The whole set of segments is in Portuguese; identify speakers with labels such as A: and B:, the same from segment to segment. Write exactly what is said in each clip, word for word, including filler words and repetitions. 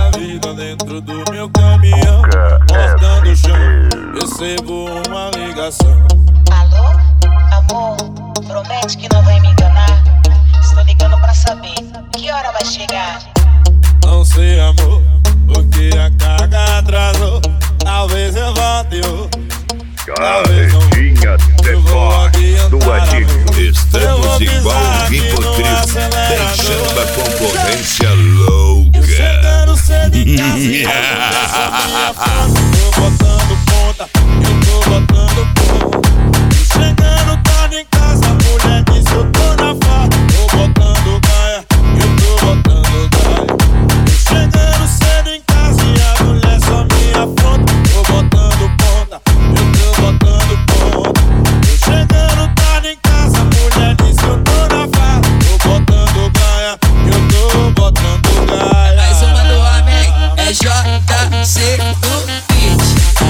A: da vida dentro do meu caminhão, moscando o chão, recebo uma ligação.
B: Alô, amor, promete que não vai me enganar. Estou ligando pra saber que hora vai chegar.
A: Não sei, amor, porque a carga atrasou. Talvez eu volte hoje, talvez não.
C: Carretinha Deport do Adílio.
D: Estamos igual o Rivotril, deixando a concorrência louca.
A: Chegando cedo em casa, tô botando ponta, eu tô botando ponta. Chegando tarde em casa, a mulher disse eu tô na farra. Tô botando gaia, eu tô botando gaia. Chegando cedo em casa e a mulher só me afronta. Tô botando ponta, eu tô botando ponta. Chegando tarde em casa, a mulher disse eu tô na farra. Tô botando gaia, eu tô botando gaia.
E: Mais uma do homem, é J C do beat.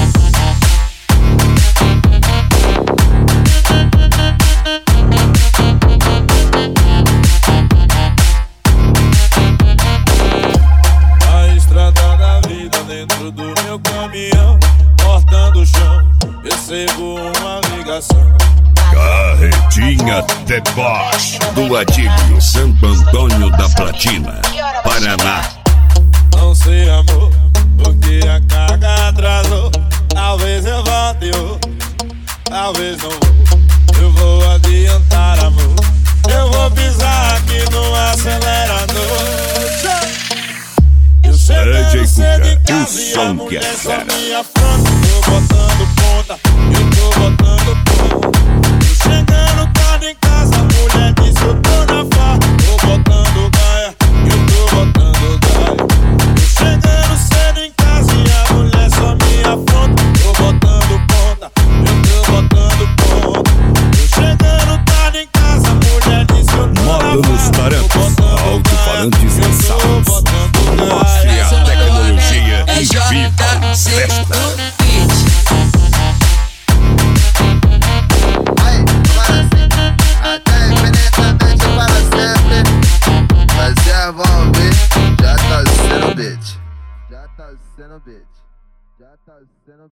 A: A estrada da vida dentro do meu caminhão, cortando o chão, recebo uma ligação.
D: Carretinha Deport do Adílio, Santo Antônio da Platina, Paraná.
A: Não sei, amor, porque a carga atrasou. Talvez eu volte hoje, talvez não vou. Eu vou adiantar, amor, eu vou pisar aqui no acelerador. Eu chegando cedo em casa e a mulher só me afronta. Tô botando ponta, eu tô botando ponta. Chegando tarde em casa, a mulher disse eu tô na farra. Tô botando gaia, eu tô botando gaia. Chegando cedo em casa e a mulher só me afronta. Tô botando ponta, eu tô botando ponta. Chegando tarde em casa, a mulher disse eu tô na farra.
D: Moda nos tarantos, alto-falantes e saltos. Mostre a tecnologia
E: É
D: e viva a
E: J C
D: festa.
E: do beat.
F: Aí, agora sim, até infinitamente para sempre. Vocês vão ver, já tá sendo bitch. Já tá sendo bitch. Já tá sendo